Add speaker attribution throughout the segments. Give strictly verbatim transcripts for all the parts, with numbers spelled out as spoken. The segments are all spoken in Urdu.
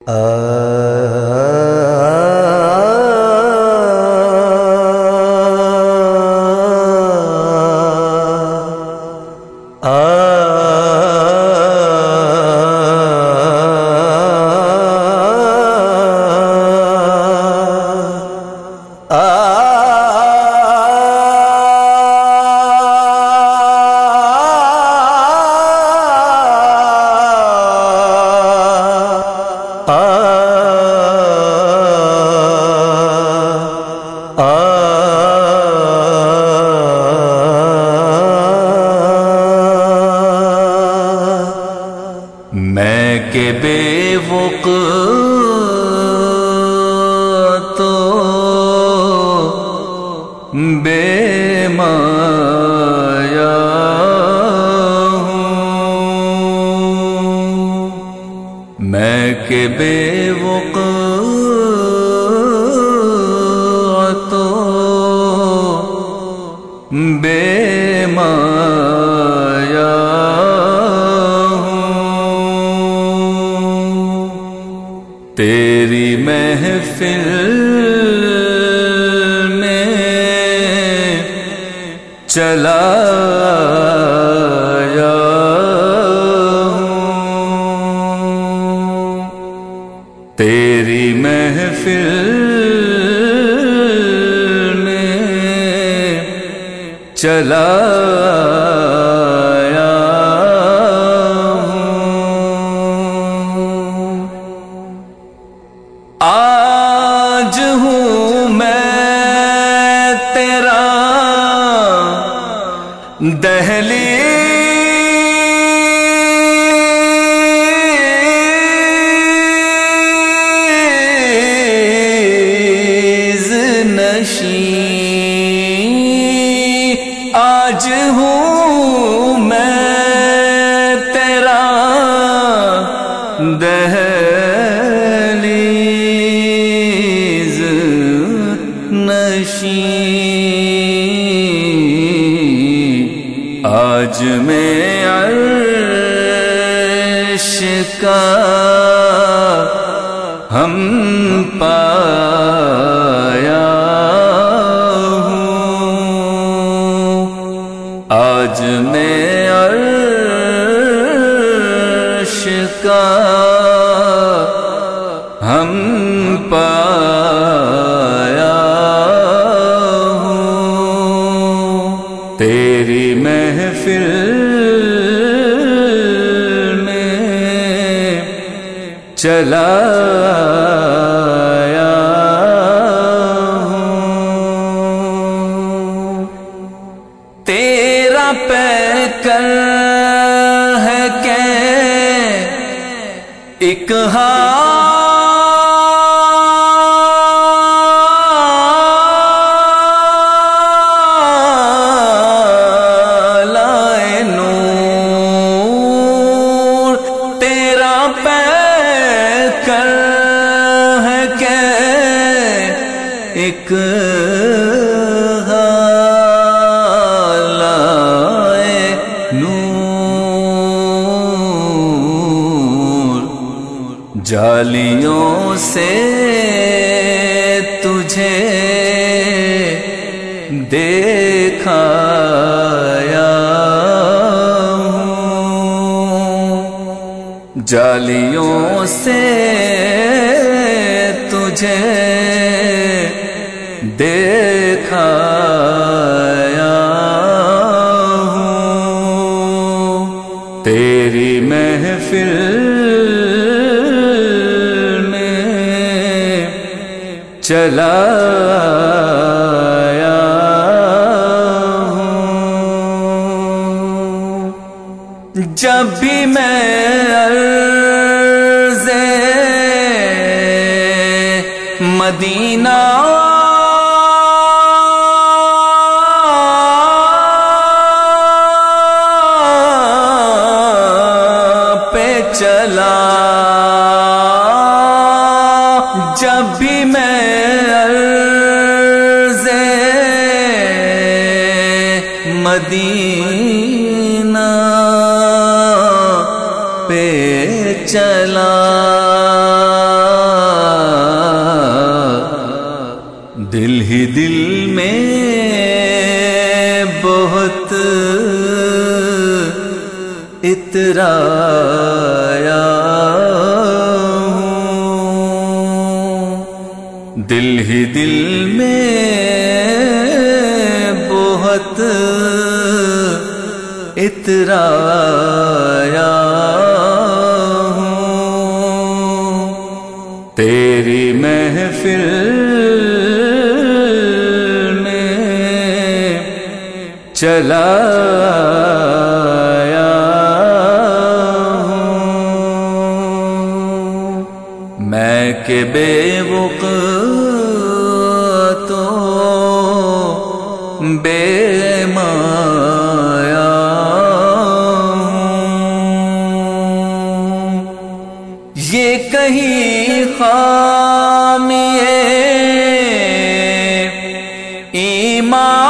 Speaker 1: میں کہ بے وقوع تو بے مایا ہوں، میں کہ بے وقوع تو بے مایا تیری محفل میں چلا آیا ہوں، تیری محفل میں چلا آج ہوں میں تیرا دہلیز نشین، آج ہوں میں تیرا دہلیز نشین، آج میں عرش کا ہم پایا ہوں، آج میں عرش کا ہم پایا ہوں، تیری محفل میں چلا آیا ہوں، تیرا پیکر ہے کہ ایک ایک حالائے نور، جالیوں سے تجھے دیکھایا ہوں، جالیوں سے تجھے دیکھایا ہوں، تیری محفل میں چلا آیا ہوں، جب بھی میں عرض مدینہ چلا، جب بھی میں عرض مدینہ پہ چلا دل ہی دل میں بہت اترایا ہوں، دل ہی دل میں بہت اترایا ہوں، تیری محفل میں چلا آیا ہوں، میں کہ بے وقت تو بے مایا ہوں، یہ کہیں خامی ایمان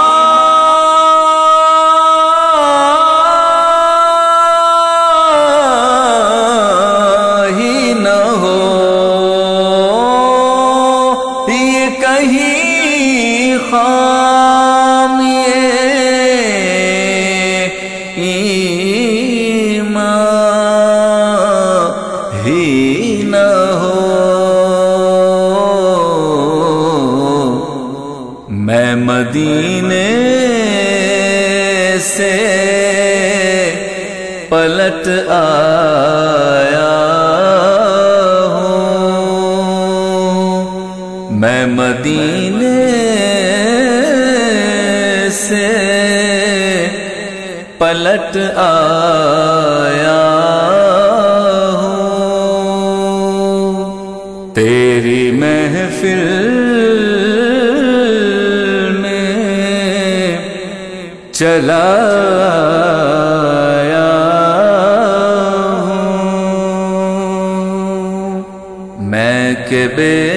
Speaker 1: ہی نہ ہو، یہ کہیں خامی ایمان ہی نہ ہو، میں مدینے سے پلٹ آیا ہوں، میں مدینے سے پلٹ آیا ہوں، تیری محفل چلا آیا ہوں، میں کہ بے